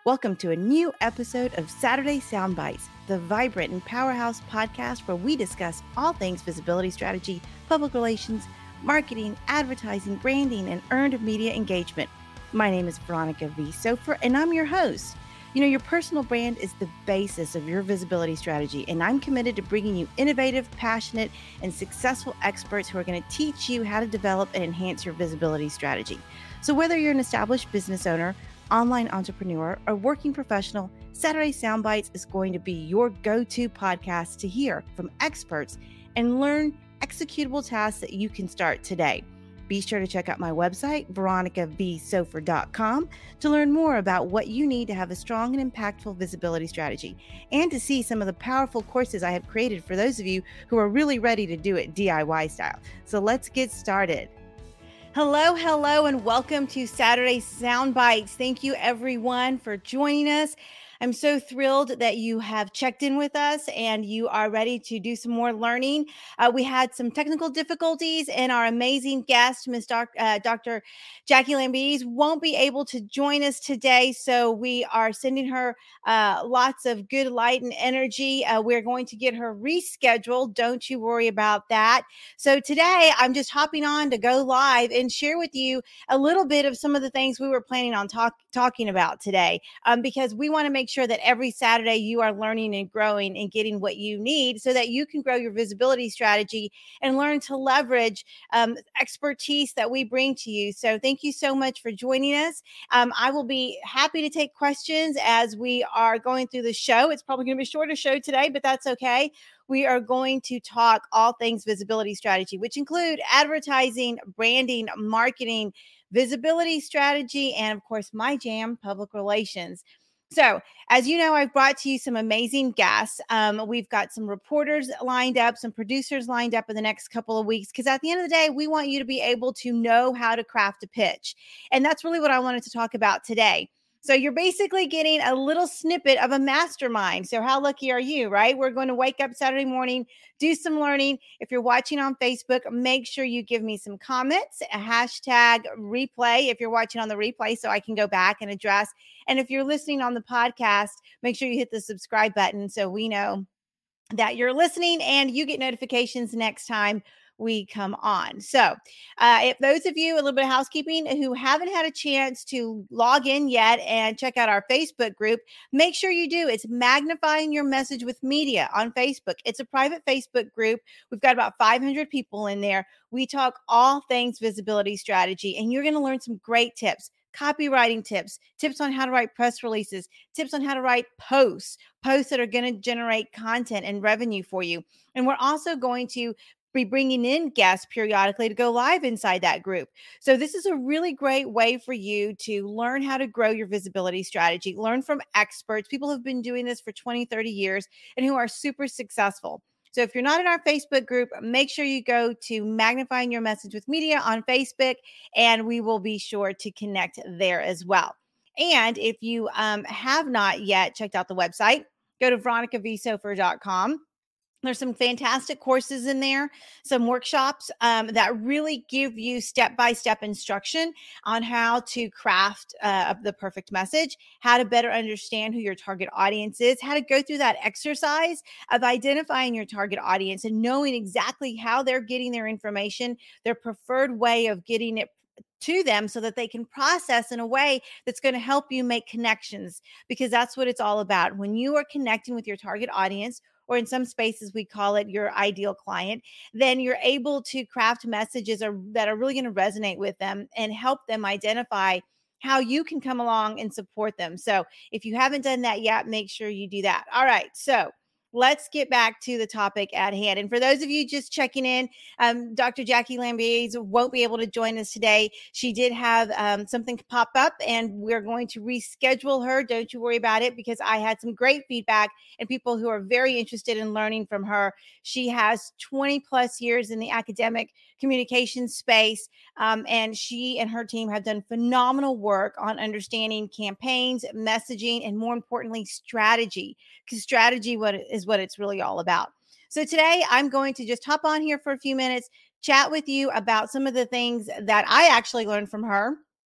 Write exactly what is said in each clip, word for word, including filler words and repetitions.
Welcome to a new episode of Saturday Soundbites, the vibrant and powerhouse podcast where we discuss all things visibility strategy, public relations, marketing, advertising, branding, and earned media engagement. My name is Veronica V. Sofer, and I'm your host. You know, your personal brand is the basis of your visibility strategy, and I'm committed to bringing you innovative, passionate, and successful experts who are going to teach you how to develop and enhance your visibility strategy. So whether you're an established business owner, online entrepreneur, or working professional, Saturday Soundbites is going to be your go-to podcast to hear from experts and learn executable tasks that you can start today. Be sure to check out my website, veronica v sofer dot com, to learn more about what you need to have a strong and impactful visibility strategy, and to see some of the powerful courses I have created for those of you who are really ready to do it D I Y style. So let's get started. Hello, hello, and welcome to Saturday Soundbites. Thank you, everyone, for joining us. I'm so thrilled that you have checked in with us and you are ready to do some more learning. Uh, we had some technical difficulties, and our amazing guest, Miss Doc, uh, Doctor Jackie Lambides, won't be able to join us today. So we are sending her uh, lots of good light and energy. Uh, we're going to get her rescheduled. Don't you worry about that. So today, I'm just hopping on to go live and share with you a little bit of some of the things we were planning on talk, talking about today, um, because we want to make sure that every Saturday you are learning and growing and getting what you need so that you can grow your visibility strategy and learn to leverage um, expertise that we bring to you. So thank you so much for joining us. Um, I will be happy to take questions as we are going through the show. It's probably going to be a shorter show today, but that's okay. We are going to talk all things visibility strategy, which include advertising, branding, marketing, visibility strategy, and of course, my jam, public relations. So, as you know, I've brought to you some amazing guests. Um, we've got some reporters lined up, some producers lined up in the next couple of weeks, because at the end of the day, we want you to be able to know how to craft a pitch. And that's really what I wanted to talk about today. So you're basically getting a little snippet of a mastermind. So how lucky are you, right? We're going to wake up Saturday morning, do some learning. If you're watching on Facebook, make sure you give me some comments, a hashtag replay if you're watching on the replay so I can go back and address. And if you're listening on the podcast, make sure you hit the subscribe button so we know that you're listening and you get notifications next time we come on. So uh, if those of you, a little bit of housekeeping, who haven't had a chance to log in yet and check out our Facebook group, make sure you do. It's Magnifying Your Message with Media on Facebook. It's a private Facebook group. We've got about five hundred people in there. We talk all things visibility strategy, and you're going to learn some great tips. Copywriting tips, tips on how to write press releases, tips on how to write posts, posts that are going to generate content and revenue for you. And we're also going to be bringing in guests periodically to go live inside that group. So this is a really great way for you to learn how to grow your visibility strategy, learn from experts, people who've been doing this for twenty, thirty years and who are super successful. So if you're not in our Facebook group, make sure you go to Magnifying Your Message with Media on Facebook, and we will be sure to connect there as well. And if you um, have not yet checked out the website, go to veronica v sofer dot com. There's some fantastic courses in there, some workshops um, that really give you step-by-step instruction on how to craft uh, the perfect message, how to better understand who your target audience is, how to go through that exercise of identifying your target audience and knowing exactly how they're getting their information, their preferred way of getting it to them so that they can process in a way that's going to help you make connections, because that's what it's all about. When you are connecting with your target audience, or in some spaces we call it your ideal client, then you're able to craft messages are, that are really going to resonate with them and help them identify how you can come along and support them. So if you haven't done that yet, make sure you do that. All right. So let's get back to the topic at hand. And for those of you just checking in, um, Doctor Jackie Lambides won't be able to join us today. She did have um, something pop up, and we're going to reschedule her. Don't you worry about it, because I had some great feedback and people who are very interested in learning from her. She has twenty plus years in the academic communication space, um, and she and her team have done phenomenal work on understanding campaigns, messaging, and more importantly, strategy, because strategy what is what it's really all about. So today I'm going to just hop on here for a few minutes, chat with you about some of the things that I actually learned from her,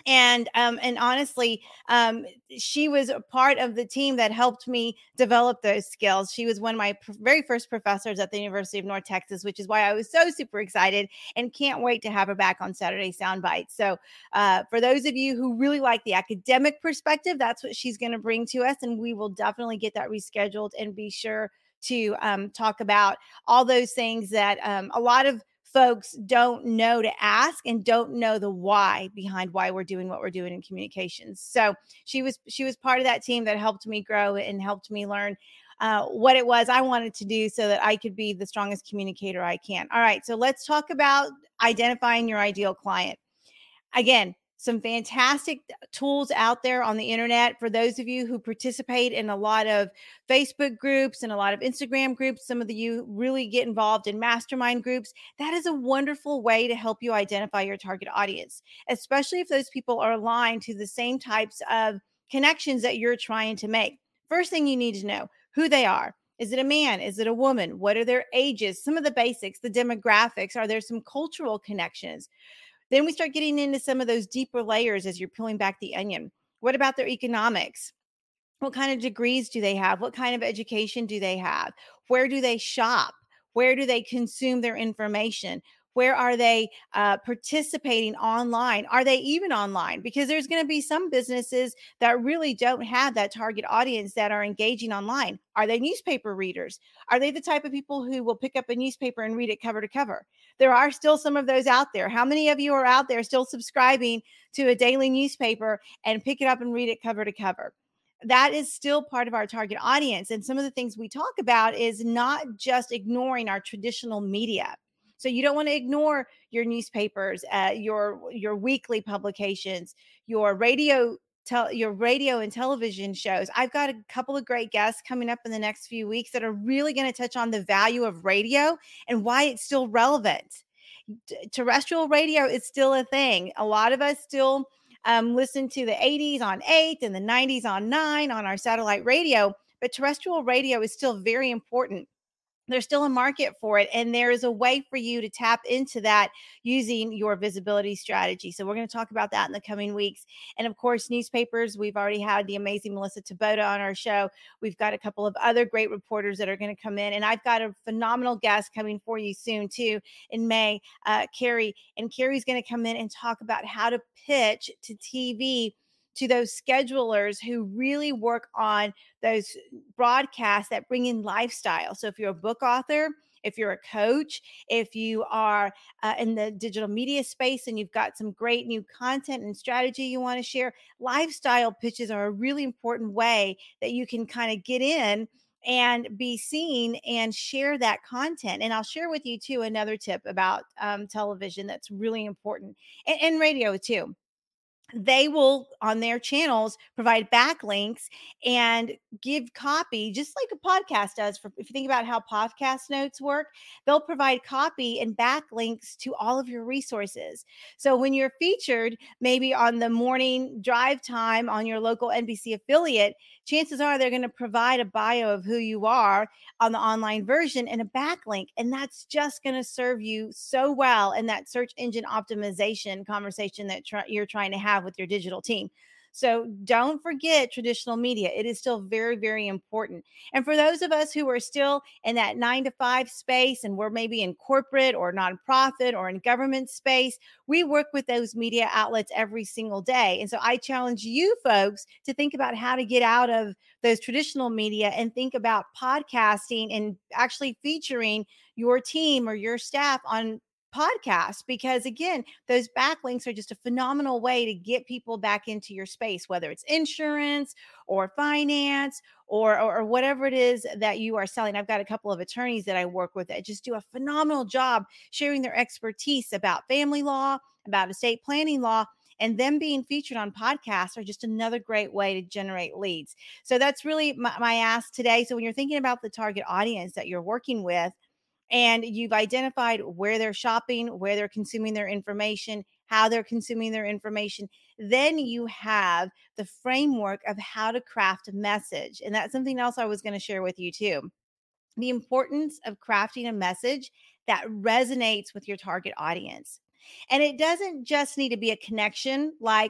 And um, and honestly, um, she was a part of the team that helped me develop those skills. She was one of my pr- very first professors at the University of North Texas, which is why I was so super excited and can't wait to have her back on Saturday Soundbites. So uh, for those of you who really like the academic perspective, that's what she's going to bring to us, and we will definitely get that rescheduled and be sure to um, talk about all those things that um, a lot of folks don't know to ask and don't know the why behind why we're doing what we're doing in communications. So she was she was part of that team that helped me grow and helped me learn uh, what it was I wanted to do so that I could be the strongest communicator I can. All right, so let's talk about identifying your ideal client. Again, some fantastic tools out there on the internet for those of you who participate in a lot of Facebook groups and a lot of Instagram groups. Some of you really get involved in mastermind groups. That is a wonderful way to help you identify your target audience, especially if those people are aligned to the same types of connections that you're trying to make. First thing you need to know who they are. Is it a man? Is it a woman? What are their ages? Some of the basics, the demographics. Are there some cultural connections? Then we start getting into some of those deeper layers as you're peeling back the onion. What about their economics? What kind of degrees do they have? What kind of education do they have? Where do they shop? Where do they consume their information? Where are they uh, participating online? Are they even online? Because there's going to be some businesses that really don't have that target audience that are engaging online. Are they newspaper readers? Are they the type of people who will pick up a newspaper and read it cover to cover? There are still some of those out there. How many of you are out there still subscribing to a daily newspaper and pick it up and read it cover to cover? That is still part of our target audience. And some of the things we talk about is not just ignoring our traditional media. So you don't want to ignore your newspapers, uh, your your weekly publications, your radio, tel- your radio and television shows. I've got a couple of great guests coming up in the next few weeks that are really going to touch on the value of radio and why it's still relevant. T- terrestrial radio is still a thing. A lot of us still um, listen to the eighties on eight and the nineties on nine on our satellite radio, but terrestrial radio is still very important. There's still a market for it, and there is a way for you to tap into that using your visibility strategy. So we're going to talk about that in the coming weeks. And of course, newspapers, we've already had the amazing Melissa Tabota on our show. We've got a couple of other great reporters that are going to come in, and I've got a phenomenal guest coming for you soon too in May, uh, Carrie. And Carrie's going to come in and talk about how to pitch to T V to those schedulers who really work on those broadcasts that bring in lifestyle. So if you're a book author, if you're a coach, if you are uh, in the digital media space and you've got some great new content and strategy you want to share, lifestyle pitches are a really important way that you can kind of get in and be seen and share that content. And I'll share with you too another tip about um, television that's really important, and, and radio too. They will on their channels provide backlinks and give copy just like a podcast does. For if you think about how podcast notes work, they'll provide copy and backlinks to all of your resources. So when you're featured maybe on the morning drive time on your local N B C affiliate, chances are they're going to provide a bio of who you are on the online version and a backlink, and that's just going to serve you so well in that search engine optimization conversation that try, you're trying to have with your digital team. So don't forget traditional media. It is still very, very important. And for those of us who are still in that nine to five space and we're maybe in corporate or nonprofit or in government space, we work with those media outlets every single day. And so I challenge you folks to think about how to get out of those traditional media and think about podcasting and actually featuring your team or your staff on podcasts, because again, those backlinks are just a phenomenal way to get people back into your space, whether it's insurance or finance or, or, or whatever it is that you are selling. I've got a couple of attorneys that I work with that just do a phenomenal job sharing their expertise about family law, about estate planning law, and them being featured on podcasts are just another great way to generate leads. So that's really my, my ask today. So when you're thinking about the target audience that you're working with, and you've identified where they're shopping, where they're consuming their information, how they're consuming their information, then you have the framework of how to craft a message. And that's something else I was going to share with you too. The importance of crafting a message that resonates with your target audience. And it doesn't just need to be a connection like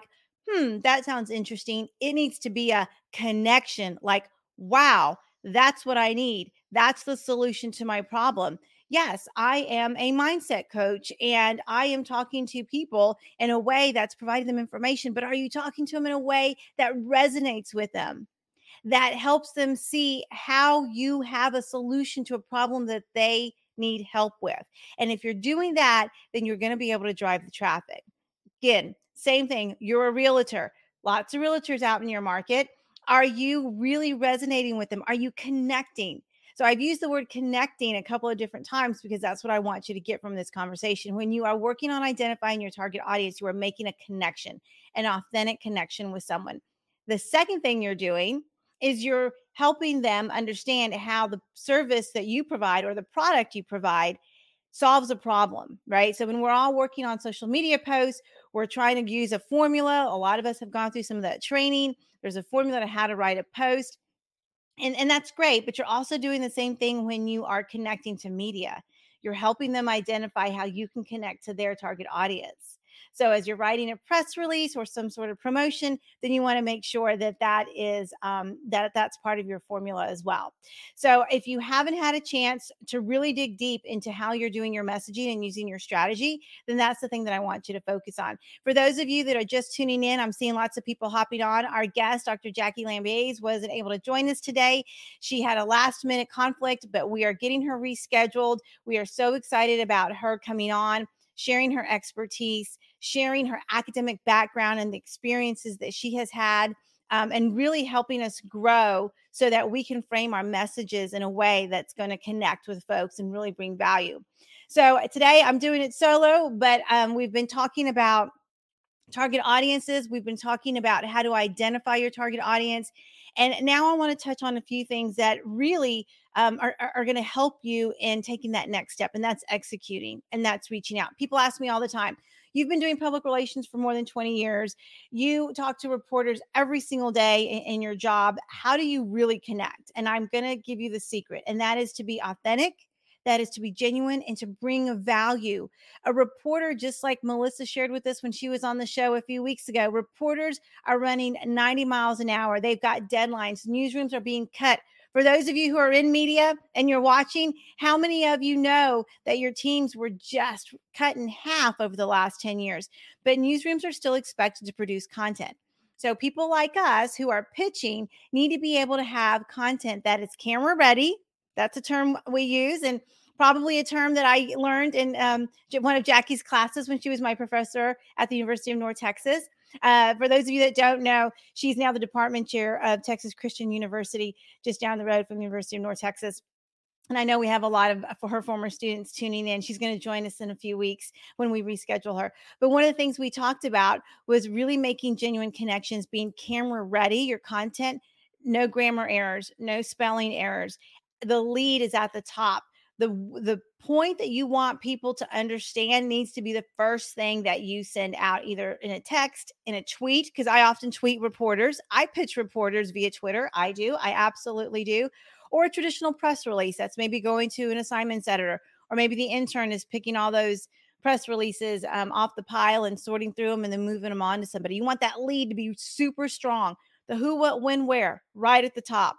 Hmm, that sounds interesting. It needs to be a connection like, wow, that's what I need. That's the solution to my problem. Yes, I am a mindset coach and I am talking to people in a way that's providing them information, but are you talking to them in a way that resonates with them? That helps them see how you have a solution to a problem that they need help with. And if you're doing that, then you're going to be able to drive the traffic. Again, same thing. You're a realtor. Lots of realtors out in your market. Are you really resonating with them? Are you connecting? So I've used the word connecting a couple of different times because that's what I want you to get from this conversation. When you are working on identifying your target audience, you are making a connection, an authentic connection with someone. The second thing you're doing is you're helping them understand how the service that you provide or the product you provide solves a problem, right? So when we're all working on social media posts, we're trying to use a formula. A lot of us have gone through some of that training. There's a formula to how to write a post. And, and that's great, but you're also doing the same thing when you are connecting to media. You're helping them identify how you can connect to their target audience. So as you're writing a press release or some sort of promotion, then you want to make sure that that is um, that that's part of your formula as well. So if you haven't had a chance to really dig deep into how you're doing your messaging and using your strategy, then that's the thing that I want you to focus on. For those of you that are just tuning in, I'm seeing lots of people hopping on. Our guest, Doctor Jackie Lambiase, wasn't able to join us today. She had a last minute conflict, but we are getting her rescheduled. We are so excited about her coming on, sharing her expertise, sharing her academic background and the experiences that she has had, um, and really helping us grow so that we can frame our messages in a way that's going to connect with folks and really bring value. So today I'm doing it solo, but um, we've been talking about target audiences. We've been talking about how to identify your target audience. And now I want to touch on a few things that really um, are, are, are going to help you in taking that next step. And that's executing and that's reaching out. People ask me all the time, you've been doing public relations for more than twenty years. You talk to reporters every single day in, in your job. How do you really connect? And I'm going to give you the secret, and that is to be authentic. That is to be genuine and to bring a value. A reporter, just like Melissa shared with us when she was on the show a few weeks ago, reporters are running ninety miles an hour. They've got deadlines. Newsrooms are being cut. For those of you who are in media and you're watching, how many of you know that your teams were just cut in half over the last ten years? But newsrooms are still expected to produce content. So people like us who are pitching need to be able to have content that is camera ready. That's a term we use, and probably a term that I learned in um, one of Jackie's classes when she was my professor at the University of North Texas. Uh, for those of you that don't know, she's now the department chair of Texas Christian University, just down the road from the University of North Texas. And I know we have a lot of for her former students tuning in. She's going to join us in a few weeks when we reschedule her. But one of the things we talked about was really making genuine connections, being camera ready, your content, no grammar errors, no spelling errors. The lead is at the top. The, the point that you want people to understand needs to be the first thing that you send out, either in a text, in a tweet, because I often tweet reporters. I pitch reporters via Twitter. I do. I absolutely do. Or a traditional press release that's maybe going to an assignments editor, or maybe the intern is picking all those press releases um, off the pile and sorting through them and then moving them on to somebody. You want that lead to be super strong. The who, what, when, where, right at the top.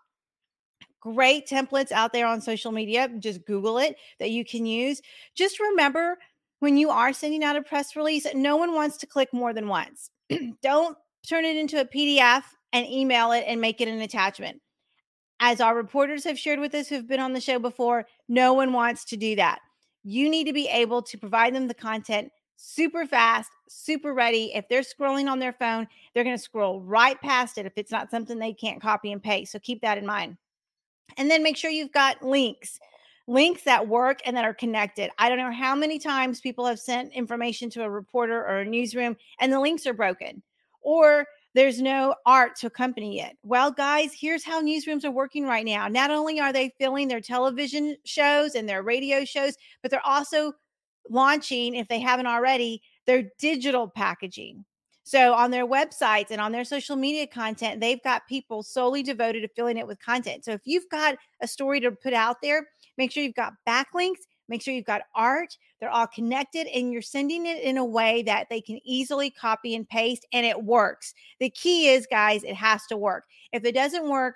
Great templates out there on social media. Just Google it that you can use. Just remember, when you are sending out a press release, no one wants to click more than once. Don't turn it into a P D F and email it and make it an attachment. As our reporters have shared with us who've been on the show before, no one wants to do that. You need to be able to provide them the content super fast, super ready. If they're scrolling on their phone, they're going to scroll right past it if it's not something they can't copy and paste. So keep that in mind. And then make sure you've got links, links that work and that are connected. I don't know how many times people have sent information to a reporter or a newsroom and the links are broken, or there's no art to accompany it. Well, guys, here's how newsrooms are working right now. Not only are they filling their television shows and their radio shows, but they're also launching, if they haven't already, their digital packaging. So on their websites and on their social media content, they've got people solely devoted to filling it with content. So if you've got a story to put out there, make sure you've got backlinks, Make sure you've got art. They're all connected and you're sending it in a way that they can easily copy and paste and it works. The key is, guys, it has to work. If it doesn't work,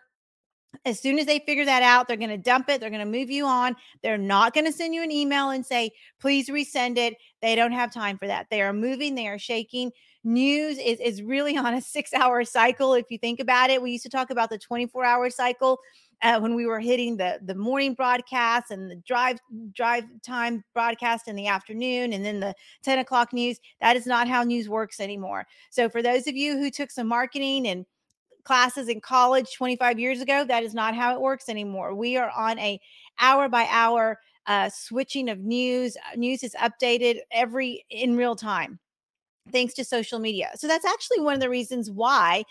as soon as they figure that out, they're going to dump it. They're going to move you on. They're not going to send you an email and say, please resend it. They don't have time for that. They are moving. They are shaking. News is, is really on a six hour cycle. If you think about it, we used to talk about the twenty-four hour cycle uh, when we were hitting the, the morning broadcast and the drive, drive time broadcast in the afternoon, and then the ten o'clock news. That is not how news works anymore. So for those of you who took some marketing and classes in college twenty-five years ago, that is not how it works anymore. We are on a hour by hour uh, switching of news. News is updated every in real time, thanks to social media. So that's actually one of the reasons why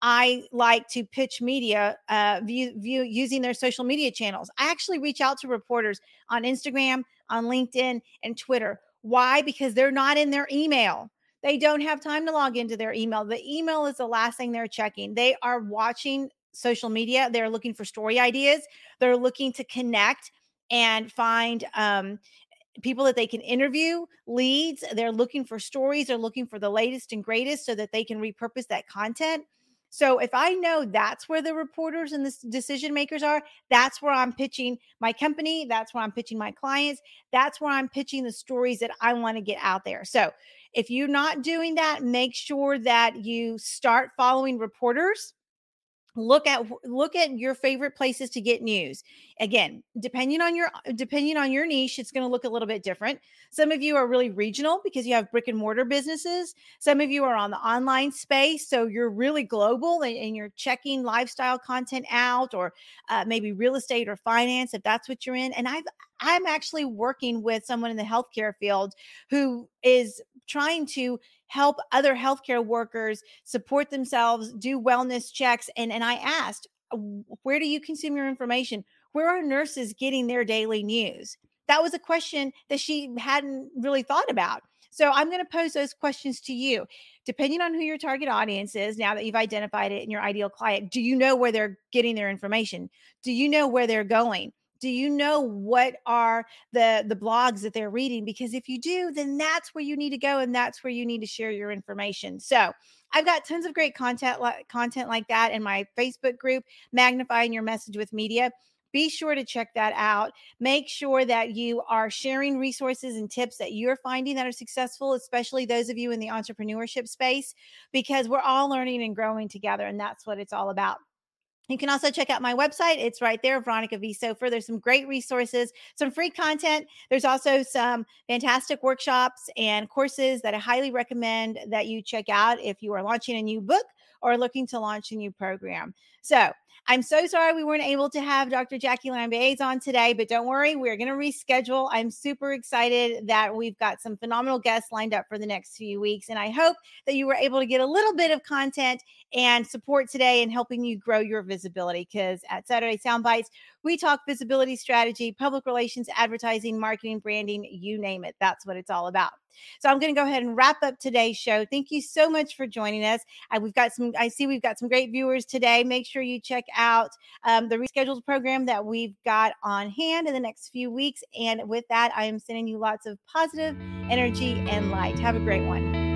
I like to pitch media uh, view, view using their social media channels. I actually reach out to reporters on Instagram, on LinkedIn, and Twitter. Why? Because they're not in their email. They don't have time to log into their email. The email is the last thing they're checking. They are watching social media. They're looking for story ideas. They're looking to connect and find um, people that they can interview, leads. They're looking for stories. They're looking for the latest and greatest so that they can repurpose that content. So if I know that's where the reporters and the decision makers are, that's where I'm pitching my company. That's where I'm pitching my clients. That's where I'm pitching the stories that I want to get out there. So if you're not doing that, make sure that you start following reporters. Look at look at your favorite places to get news. Again, depending on your depending on your niche, it's going to look a little bit different. Some of you are really regional because you have brick and mortar businesses. Some of you are on the online space, so you're really global and, and you're checking lifestyle content out, or uh, maybe real estate or finance if that's what you're in. And I've I'm actually working with someone in the healthcare field who is trying to help other healthcare workers support themselves, do wellness checks. And, and I asked, where do you consume your information? Where are nurses getting their daily news? That was a question that she hadn't really thought about. So I'm going to pose those questions to you. Depending on who your target audience is, now that you've identified it in your ideal client, do you know where they're getting their information? Do you know where they're going? Do you know what are the, the blogs that they're reading? Because if you do, then that's where you need to go and that's where you need to share your information. So I've got tons of great content, like, content like that in my Facebook group, Magnifying Your Message with Media. Be sure to check that out. Make sure that you are sharing resources and tips that you're finding that are successful, especially those of you in the entrepreneurship space, because we're all learning and growing together. And that's what it's all about. You can also check out my website. It's right there, Veronica V. Sofer. There's some great resources, some free content. There's also some fantastic workshops and courses that I highly recommend that you check out if you are launching a new book or looking to launch a new program. So I'm so sorry we weren't able to have Doctor Jackie Lambaise on today, but don't worry, we're going to reschedule. I'm super excited that we've got some phenomenal guests lined up for the next few weeks. And I hope that you were able to get a little bit of content and support today in helping you grow your visibility, because at Saturday Soundbites, we talk visibility strategy, public relations, advertising, marketing, branding, you name it. That's what it's all about. So I'm going to go ahead and wrap up today's show. Thank you so much for joining us. I, we've got some, I see we've got some great viewers today. Make sure you check out um, the rescheduled program that we've got on hand in the next few weeks. And with that, I am sending you lots of positive energy and light. Have a great one.